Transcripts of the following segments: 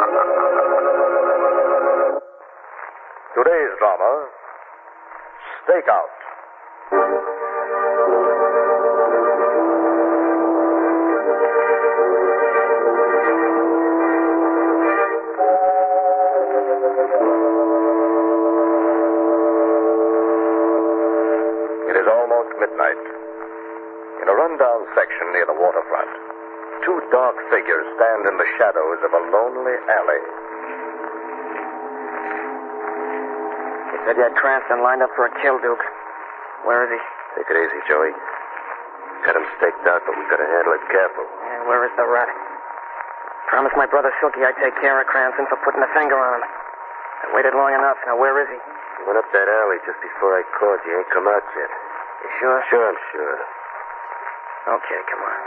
Today's drama, Stakeout. It is almost midnight. In a rundown section near the waterfront, two dark figures stand in the shadows of a lonely alley. You said you had Cranston lined up for a kill, Duke. Where is he? Take it easy, Joey. Got him staked out, but we gotta handle it careful. And where is the rat? Promised my brother Silky I'd take care of Cranston for putting a finger on him. I waited long enough. Now, where is he? He went up that alley just before I called you. Ain't come out yet. You sure? Sure, I'm sure. Okay, come on.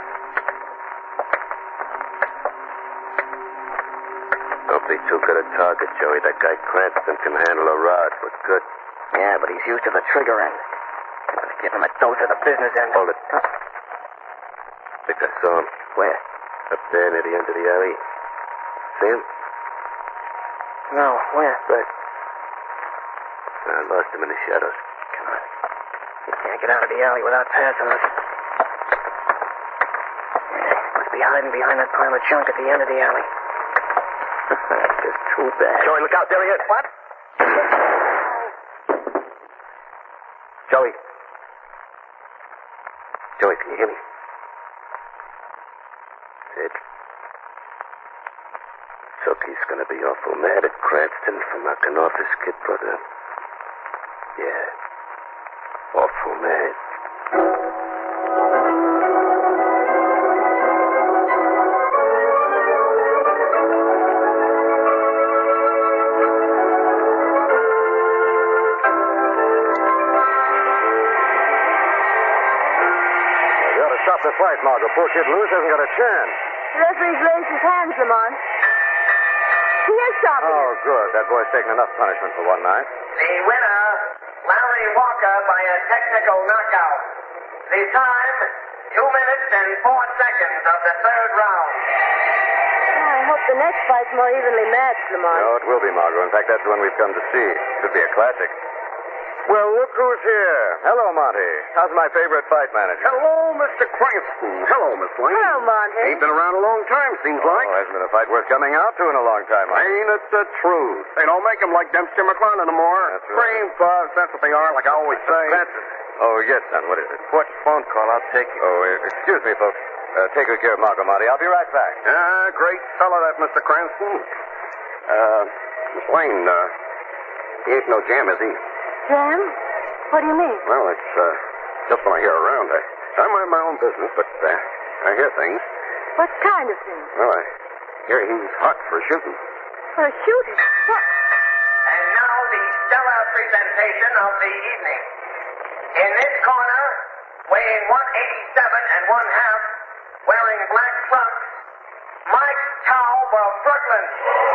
Don't be too good a target, Joey. That guy Cranston can handle a rod, but good. Yeah, but he's used to the trigger end. Let's give him a dose of the business end. Hold it. I think I saw him. Where? Up there near the end of the alley. See him? No, where? Right. I lost him in the shadows. Come on. He can't get out of the alley without passing us. Must be hiding behind that pile of junk at the end of the alley. Just too bad. Joey, look out. There he is. What? Joey. Joey, can you hear me? Sid. Silky's gonna be awful mad at Cranston for knocking off his kid brother. Yeah. Awful mad. Stop the fight, Margot. Poor kid Lewis hasn't got a chance. The referee's raised his hands, Lamont. He is stopping. Oh, good. That boy's taken enough punishment for one night. The winner, Larry Walker, by a technical knockout. The time, 2 minutes and 4 seconds of the third round. I hope the next fight's more evenly matched, Lamont. No, it will be, Margot. In fact, that's the one we've come to see. Should be a classic. Well, look who's here. Hello, Monty. How's my favorite fight manager? Hello, Mr. Cranston. Hello, Miss Lane. Hello, Monty. Ain't been around a long time, seems like. Oh, hasn't been a fight worth coming out to in a long time, huh? Ain't it the truth? They don't make 'em like Dempsey McClellan anymore. That's right. Brain fuzz, that's what they are, like I always say. Oh, yes, son. What is it? What's phone call? I'll take it. Oh, excuse me, folks. Take good care of Margot, Monty. I'll be right back. Great fellow, that Mr. Cranston. Miss Lane, he ain't no jam, is he? Jam? What do you mean? Well, it's just when I hear around. I mind my own business, but I hear things. What kind of thing? Well, I hear he's hot for shooting. For a shooting? What? And now the stellar presentation of the evening. In this corner, weighing 187 and 1/2, wearing black trunks, Mike Taub of Brooklyn.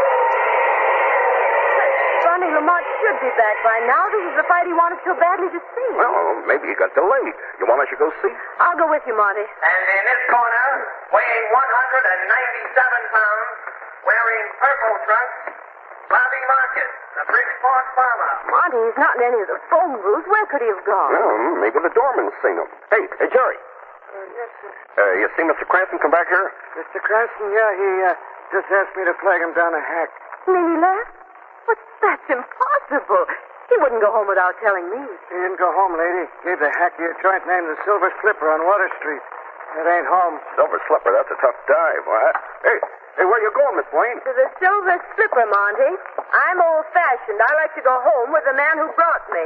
Funny, Lamont should be back by now. This is the fight he wanted so badly to see. Well, maybe he got delayed. You want I should go see? I'll go with you, Monty. And in this corner, weighing 197 pounds, wearing purple trunks, Bobby Marcus, the Bridgeport farmer. Monty, he's not in any of the phone booths. Where could he have gone? Well, maybe the doorman's seen him. Hey, Jerry. Yes, sir. You see Mr. Cranston come back here? Mr. Cranston, yeah, he just asked me to flag him down a hack. You mean he left? But that's impossible. He wouldn't go home without telling me. He didn't go home, lady. Gave the hacky a joint named the Silver Slipper on Water Street. It ain't home. Silver Slipper, that's a tough dive. Hey, where you going, Miss Wayne? To the Silver Slipper, Monty. I'm old-fashioned. I like to go home with the man who brought me.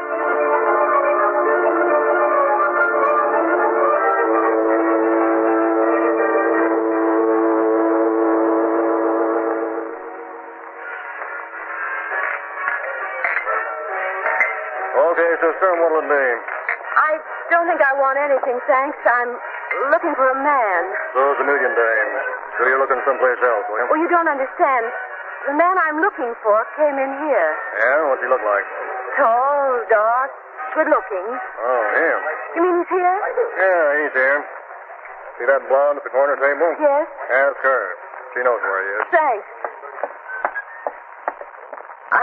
Okay, so sir, what'll it be? I don't think I want anything, thanks. I'm looking for a man. So's a million dames. So you're looking someplace else, will you? Well, you don't understand. The man I'm looking for came in here. Yeah? What's he look like? Tall, dark, good-looking. Oh, him. You mean he's here? Yeah, he's here. See that blonde at the corner table? Yes. Ask her. She knows where he is. Thanks.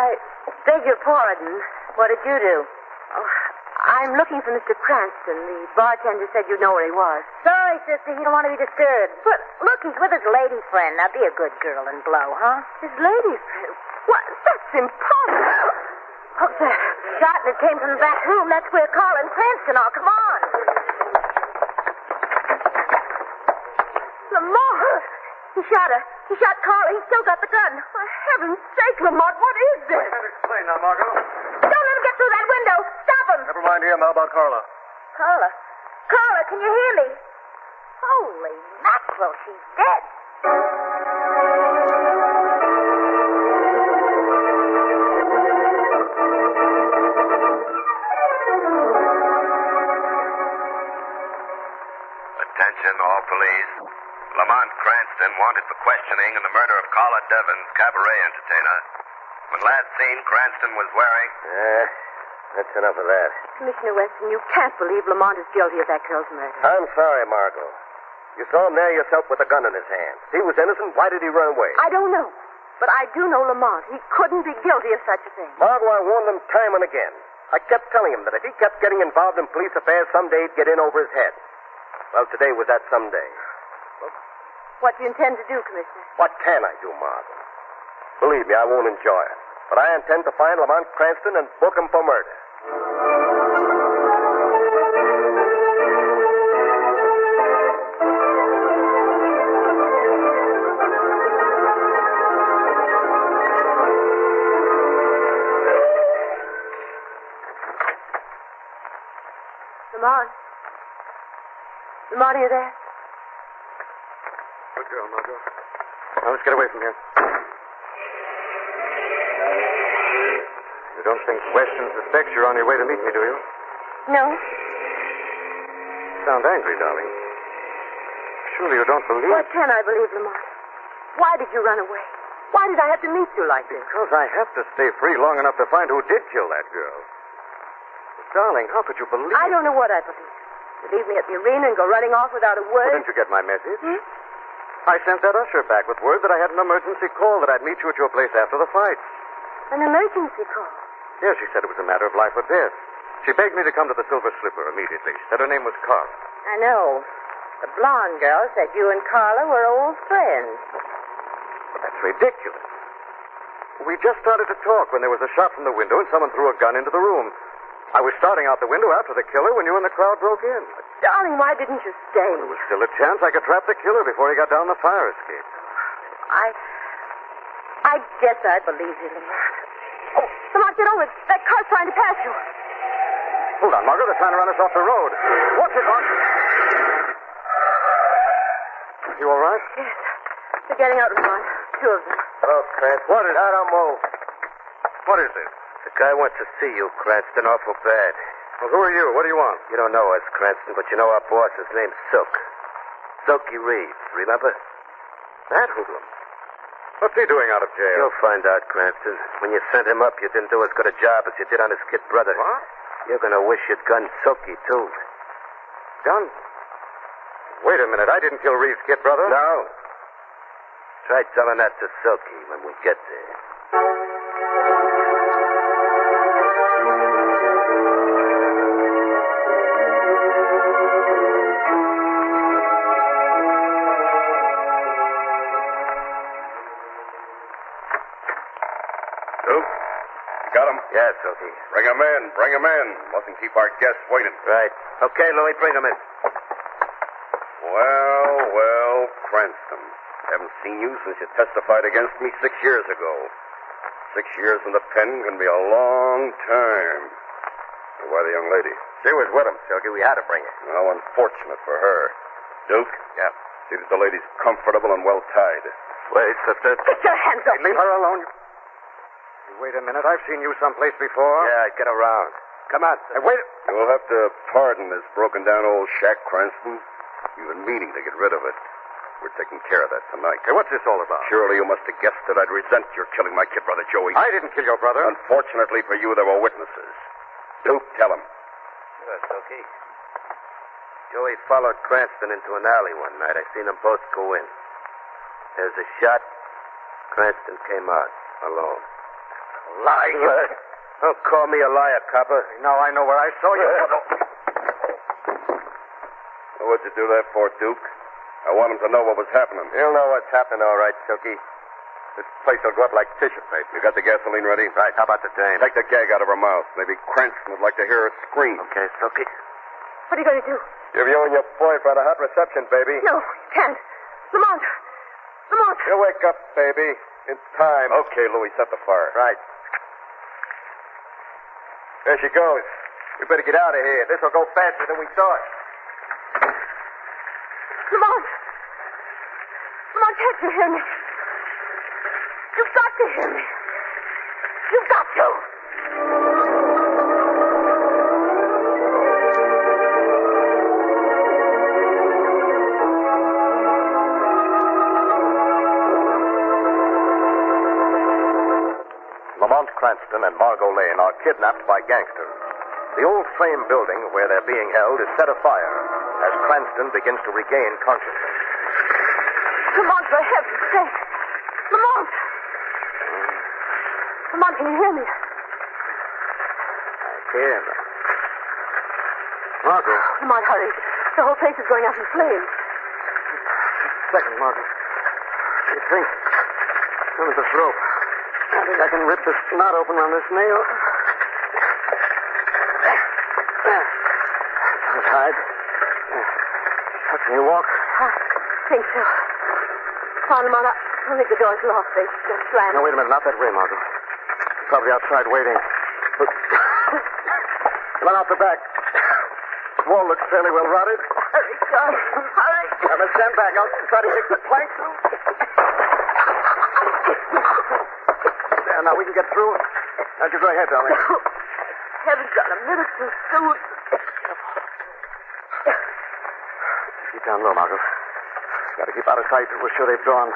I beg your pardon. What did you do? Oh, I'm looking for Mr. Cranston. The bartender said you'd know where he was. Sorry, sister. He don't want to be disturbed. But look, he's with his lady friend. Now, be a good girl and blow, huh? His lady friend? What? That's impossible. Oh, there. Shot, and it came from the back room. That's where Carl and Cranston are. Come on. Lamont! He shot her. He shot Carl. He's still got the gun. For heaven's sake, Lamont, what is this? I can't explain now, Margot. Don't let him get through that window. Stop him. Never mind him. How about Carla? Carla. Carla, can you hear me? Holy mackerel, she's dead. Attention, all police. Lamont Cranston wanted for questioning in the murder of Carla Devons, cabaret entertainer. When last seen, Cranston was wearing... That's enough of that. Commissioner Weston, you can't believe Lamont is guilty of that girl's murder. I'm sorry, Margot. You saw him there yourself with a gun in his hand. If he was innocent, why did he run away? I don't know. But I do know Lamont. He couldn't be guilty of such a thing. Margot, I warned him time and again. I kept telling him that if he kept getting involved in police affairs, someday he'd get in over his head. Well, today was that someday. What do you intend to do, Commissioner? What can I do, Margot? Believe me, I won't enjoy it. But I intend to find Lamont Cranston and book him for murder. Lamont? Lamont, are you there? Good girl, Margot. Now, let's get away from here. You don't think Weston suspects you're on your way to meet me, do you? No. You sound angry, darling. Surely you don't believe... What can I believe, Lamont? Why did you run away? Why did I have to meet you like this? Because I have to stay free long enough to find who did kill that girl. But, darling, how could you believe... I don't know what I believe. You leave me at the arena and go running off without a Well, word. didn't you get my message? Hmm? I sent that usher back with word that I had an emergency call that I'd meet you at your place after the fight. An emergency call. Yes, she said it was a matter of life or death. She begged me to come to the Silver Slipper immediately. Said her name was Carla. I know. The blonde girl said you and Carla were old friends. But that's ridiculous. We just started to talk when there was a shot from the window and someone threw a gun into the room. I was starting out the window after the killer when you and the crowd broke in. Darling, why didn't you stay? There was still a chance I could trap the killer before he got down the fire escape. I guess I believe you, Lamont. Oh, Lamont, get over. That car's trying to pass you. Hold on, Margaret. They're trying to run us off the road. Watch it, Mark. You all right? Yes. They're getting out, Lamont. Two of them. Hello, Cranston. What is... I don't move. What is this? The guy wants to see you, Cranston, awful bad. Well, who are you? What do you want? You don't know us, Cranston, but you know our boss. His name's Silk. Silky Reeves, remember? That hoodlum. What's he doing out of jail? You'll find out, Cranston. When you sent him up, you didn't do as good a job as you did on his kid brother. What? You're going to wish you'd gunned Silky, too. Gun? Wait a minute. I didn't kill Reeves' kid brother. No. Try telling that to Silky when we get there. Got him? Yes, Silky. Bring him in. Bring him in. Mustn't keep our guests waiting. Right. Okay, Louie, bring him in. Well, Cranston. Haven't seen you since you testified against me 6 years ago. 6 years in the pen can be a long time. Why the young lady? She was with him, Silky. We had to bring her. How unfortunate for her. Duke? Yeah. See that the lady's comfortable and well tied. Wait, sister. Get your hands up. Leave her alone. Wait a minute. I've seen you someplace before. Yeah, get around. Come on. Hey, wait. You'll have to pardon this broken-down old shack, Cranston. We've been meaning to get rid of it. We're taking care of that tonight. Hey, what's this all about? Surely you must have guessed that I'd resent your killing my kid brother, Joey. I didn't kill your brother. Unfortunately for you, there were witnesses. Duke, tell him. Sure, Silky. Joey followed Cranston into an alley one night. I seen them both go in. There's a shot. Cranston came out alone. Liar. Don't call me a liar, copper. Now I know where I saw you. What'd you do that for, Duke? I want him to know what was happening. He'll know what's happening, all right, Silky. This place will go up like tissue paper. You got the gasoline ready? Right. How about the dame? Take the gag out of her mouth. Maybe Cranston would like to hear her scream. Okay, Silky. What are you going to do? Give you and your boy brought a hot reception, baby. No, you can't. Lamont. Lamont. You wake up, baby. It's time. Okay, Louis, set the fire. Right. There she goes. We better get out of here. This will go faster than we thought. Lamont. Lamont, can't you hear me? You've got to hear me. You've got to. Lamont Cranston and Margot Lane are kidnapped by gangsters. The old frame building where they're being held is set afire as Cranston begins to regain consciousness. Lamont, for heaven's sake. Lamont. Lamont, can you hear me? I can. Margot. Lamont, hurry. The whole place is going up in flames. Second, Margot. You think? Look at this rope. I think I can rip this knot open on this nail. It's tied. Can you walk? I think so. Come on, Lamont. I don't think the door's locked. They just slammed. No, wait a minute. Not that way, Margot. He's probably outside waiting. Look. Come on out the back. The wall looks fairly well rotted. Hurry, John. Hurry. Now, let's stand back. I'll try to fix the plank through. There, now we can get through. Now, you go ahead, darling. Haven't got a minute too soon. Keep down low, Margot. Got to keep out of sight till we're sure they've gone.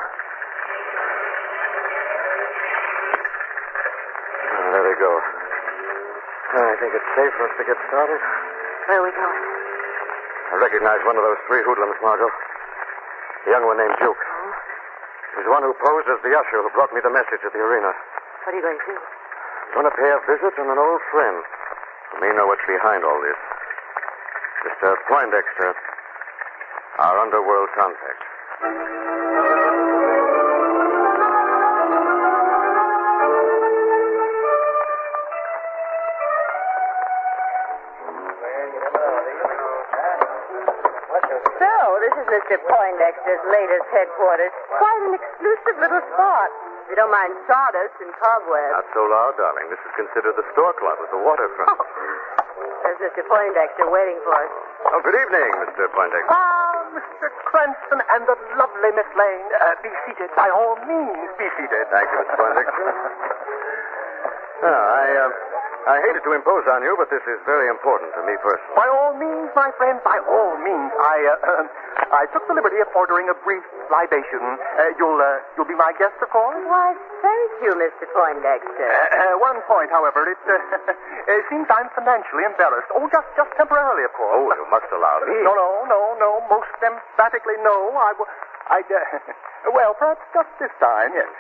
There they go. I think it's safe for us to get started. Where are we going? I recognize one of those three hoodlums, Margot. The young one named Duke. Oh? He's the one who posed as the usher who brought me the message at the arena. What are you going to do? I'm going to pay a visit on an old friend who may know what's behind all this. Mr. Poindexter, our underworld contact. So, this is Mr. Poindexter's latest headquarters. Quite an exclusive little spot. You don't mind sawdust and cobwebs. Not so loud, darling. This is considered the store club at the waterfront. There's Mr. Poindexter waiting for us. Oh, good evening, Mr. Poindexter. Mr. Cranston and the lovely Miss Lane. Be seated. By all means, be seated. Thank you, Mr. Poindexter. I hated to impose on you, but this is very important to me personally. By all means, my friend, by all means. I took the liberty of ordering a brief libation. You'll be my guest, of course? Why, thank you, Mr. Poindexter. One point, however, it seems I'm financially embarrassed. Oh, just temporarily, of course. Oh, you must allow me. No. Most emphatically, no. Well, perhaps just this time, yes.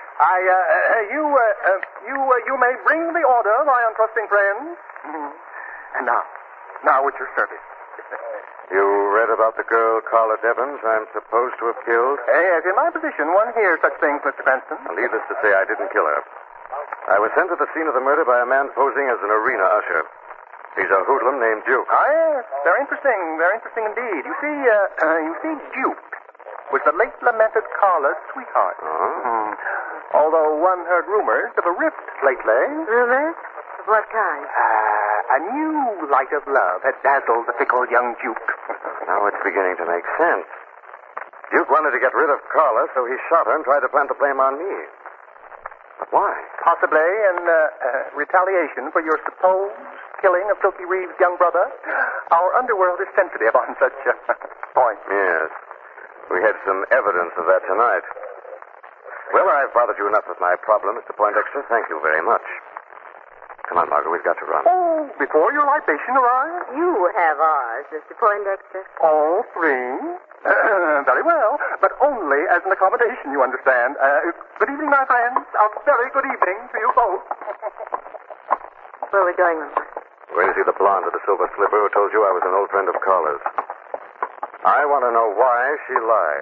You may bring the order, my untrusting friend. Mm-hmm. And now at your service. You read about the girl, Carla Devons, I'm supposed to have killed? Yes, in my position, one hears such things, Mr. Cranston. Needless to say, I didn't kill her. I was sent to the scene of the murder by a man posing as an arena usher. He's a hoodlum named Duke. Yes. Very interesting indeed. You see, Duke was the late lamented Carla's sweetheart. Oh? Although one heard rumors of a rift lately. Rumors? Of what kind? A new light of love had dazzled the fickle young Duke. Now it's beginning to make sense. Duke wanted to get rid of Carla, so he shot her and tried to plant the blame on me. But why? Possibly in retaliation for your supposed killing of Silky Reeves' young brother. Our underworld is sensitive on such points. Yes. We had some evidence of that tonight. Well, I've bothered you enough with my problem, Mr. Poindexter. Thank you very much. Come on, Margot. We've got to run. Oh, before your libation arrives? You have ours, Mr. Poindexter. All three? Very well, but only as an accommodation, you understand. Good evening, my friends. A very good evening to you both. Where are we going, Mama? We're going to see the blonde with the silver slipper who told you I was an old friend of Carla's. I want to know why she lied.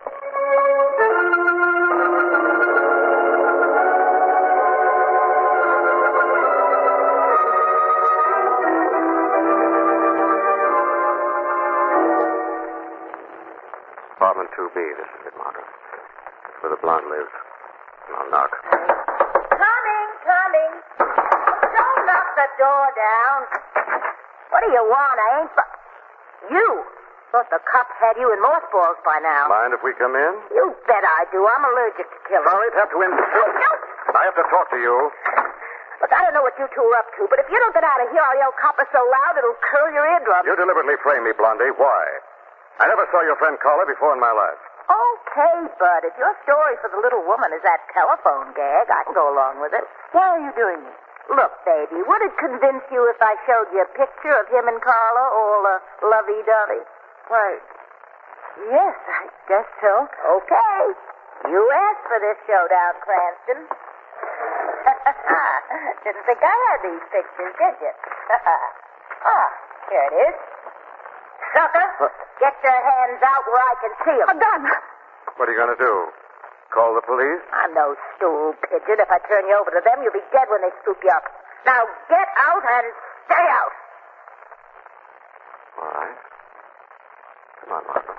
Apartment 2B, this is it, Margaret. It's where the blonde lives. I'll knock. Coming. Don't knock the door down. What do you want? I ain't... You. Thought the cops had you in mothballs by now. Mind if we come in? You bet I do. I'm allergic to killing. Sorry to have to interrupt. I have to talk to you. Look, I don't know what you two are up to, but if you don't get out of here, I'll yell copper so loud it'll curl your eardrums. You deliberately framed me, Blondie. Why? I never saw your friend Carla before in my life. Okay, Bud. If your story for the little woman is that telephone gag, I can go along with it. Why are you doing this? Look, baby, would it convince you if I showed you a picture of him and Carla, all lovey-dovey? Why, yes, I guess so. Okay. You asked for this showdown, Cranston. Didn't think I had these pictures, did you? Here it is. Sucker, get your hands out where I can see them. A gun. What are you going to do? Call the police? I'm no stool pigeon. If I turn you over to them, you'll be dead when they scoop you up. Now get out and stay out. All right. Come on, Margaret.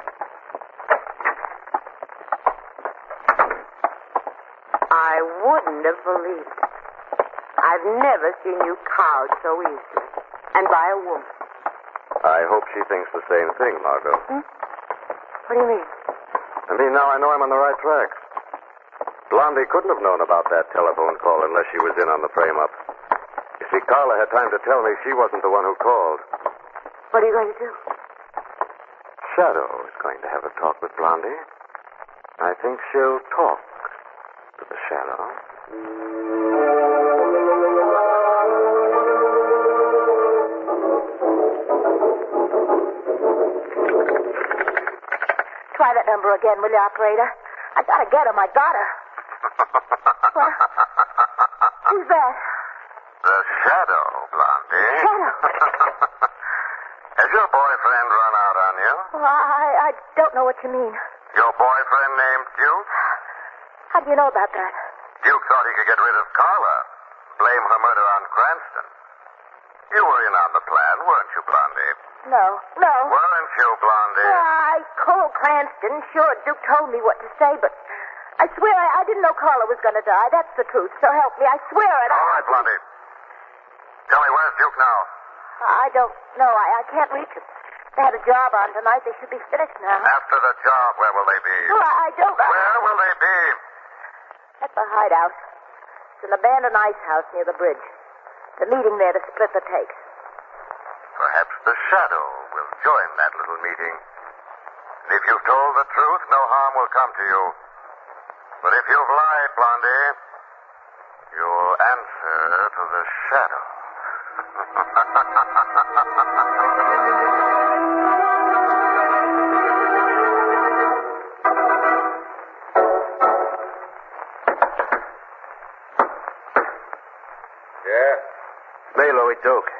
I wouldn't have believed it. I've never seen you cowed so easily. And by a woman. I hope she thinks the same thing, Margot. What do you mean? I mean, now I know I'm on the right track. Blondie couldn't have known about that telephone call unless she was in on the frame-up. You see, Carla had time to tell me she wasn't the one who called. What are you going to do? Shadow is going to have a talk with Blondie. I think she'll talk to the Shadow. Try that number again, will you, operator? I gotta get him. I gotta. What? Who's that? The Shadow, Blondie. Shadow? Has your boyfriend run out on you? Well, I don't know what you mean. Your boyfriend named Duke? How do you know about that? Duke thought he could get rid of Carla. Blame her murder on Cranston. You were in on the plan, weren't you, Blondie? No. Weren't you, Blondie? I called Cranston. Sure, Duke told me what to say, but I swear I didn't know Carla was going to die. That's the truth. So help me. I swear it. All right, Blondie. Tell me, where's Duke now? I don't know. I can't reach him. They had a job on tonight. They should be finished now. After the job, where will they be? Oh, I don't know. Where will they be? At the hideout. It's an abandoned ice house near the bridge. The meeting there to split the take. Perhaps the Shadow will join that little meeting. And if you've told the truth, no harm will come to you. But if you've lied, Blondie, you'll answer to the Shadow. Yeah? Me, Louis Duke.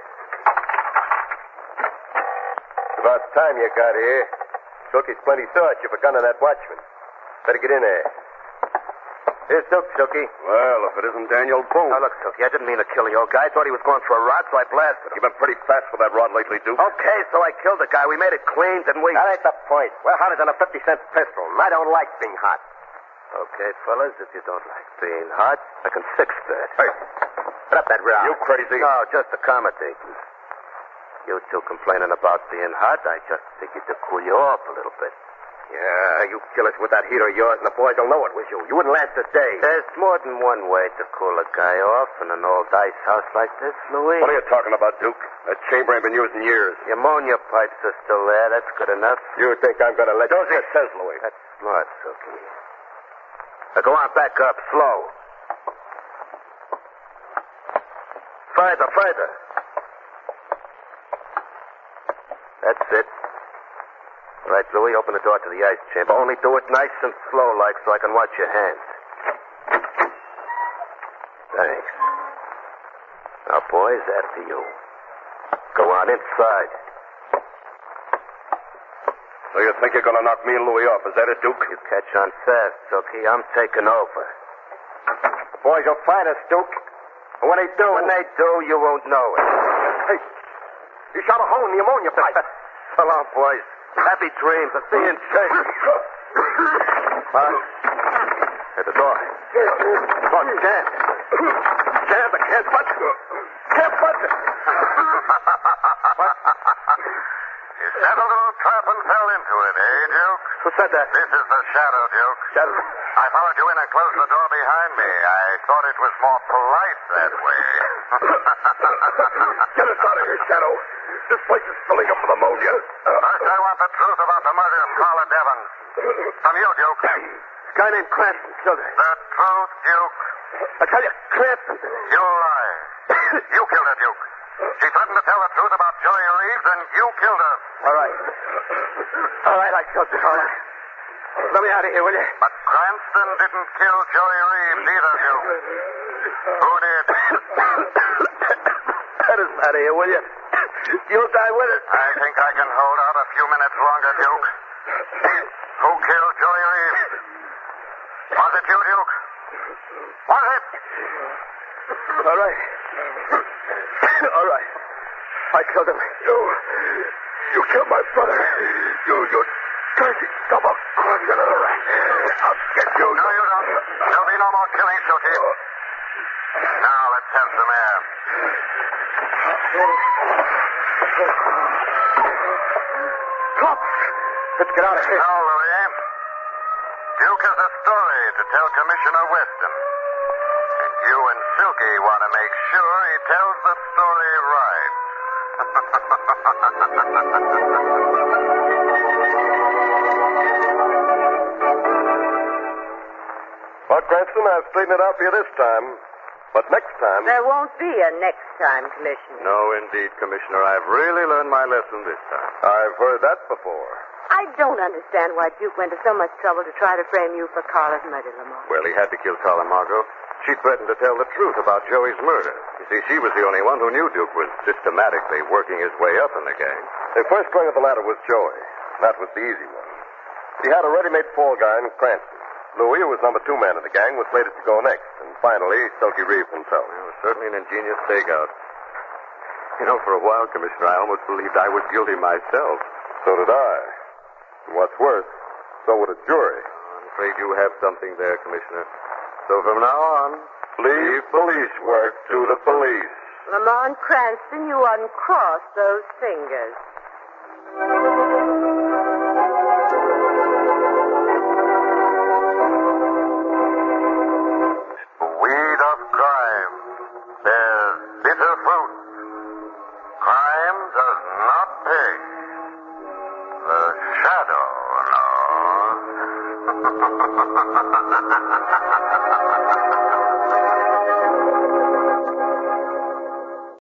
It's about time you got here. Silky's plenty thought you've a gun on that watchman. Better get in there. Here's Silk, Silky. Well, if it isn't Daniel Boone. Now, look, Silky, I didn't mean to kill the old guy. I thought he was going for a rod, so I blasted him. You've been pretty fast with that rod lately, Duke. Okay, so I killed the guy. We made it clean, didn't we? That ain't the point. We're hotter than a 50-cent pistol, and I don't like being hot. Okay, fellas, if you don't like being hot, I can fix that. Hey, put up that rod. You crazy? No, just accommodating. You two complaining about being hot, I just figured to cool you off a little bit. Yeah, you kill us with that heater of yours, and the boys will know it was you. You wouldn't last a day. There's more than one way to cool a guy off in an old ice house like this, Louis. What are you talking about, Duke? That chamber ain't been used in years. Your ammonia pipes are still there. That's good enough. You think I'm going to let you... It says, Louis. That's smart, Silky. Now go on, back up, slow. Further. That's it. All right, Louie, open the door to the ice chamber. Only do it nice and slow like so I can watch your hands. Thanks. Now, boys, after you. Go on inside. So you think you're going to knock me and Louie off? Is that it, Duke? You catch on fast, Silky. I'm taking over. The boys will find us, Duke. And when they do... you won't know it. Hey, you shot a hole in the ammonia pipe. So long, boys. Happy dreams. I'll see you in church. At the door. Come on, Jan. Jan, I can't punch it. Can't punch it. You set a little trap and fell into it, eh, Duke? Who said that? This is the Shadow, Duke. Shadow? I followed you in and closed the door behind me. I thought it was more polite that way. Get us out of here, Shadow. This place is filling up with ammonia. First, I want the truth about the murder of Carla Devons. From you, Duke. A guy named Cranston, Silver. The truth, Duke. I tell you, Cranston. You lie. You killed her, Duke. She threatened to tell the truth about Joey Reeves, and you killed her. All right. All right, I killed her. All right. Let me out of here, will you? But Cranston didn't kill Joey Reeves either, Duke. Who did? Let us out of here, will you? You'll die with it. I think I can hold out a few minutes longer, Duke. Who killed Joey Reeves? Was it you, Duke? Was it? All right. All right. I killed him. You killed my brother. You dirty double-crossing rat. I'll get you. No, you don't. There'll be no more killing, Silky. Now, let's have some air. Cops! Let's get out of here. Now, Louis, Duke has a story to tell Commissioner Weston. And you and Silky want to make sure he tells the story right. Well, Cranston, I've straightened it out for you this time. But next time... There won't be a next time, Commissioner. No, indeed, Commissioner. I've really learned my lesson this time. I've heard that before. I don't understand why Duke went to so much trouble to try to frame you for Carla's murder, Lamont. Well, he had to kill Carla, Margot. She threatened to tell the truth about Joey's murder. You see, she was the only one who knew Duke was systematically working his way up in the gang. The first rung of the ladder was Joey. That was the easy one. He had a ready-made fall guy in Cranston. Louis, who was number 2 man in the gang, was slated to go next. And finally, Silky Reeves himself. It was certainly an ingenious stakeout. You know, for a while, Commissioner, I almost believed I was guilty myself. So did I. And what's worse, so would a jury. I'm afraid you have something there, Commissioner. So from now on, leave police work to the police. Lamont Cranston, you uncross those fingers.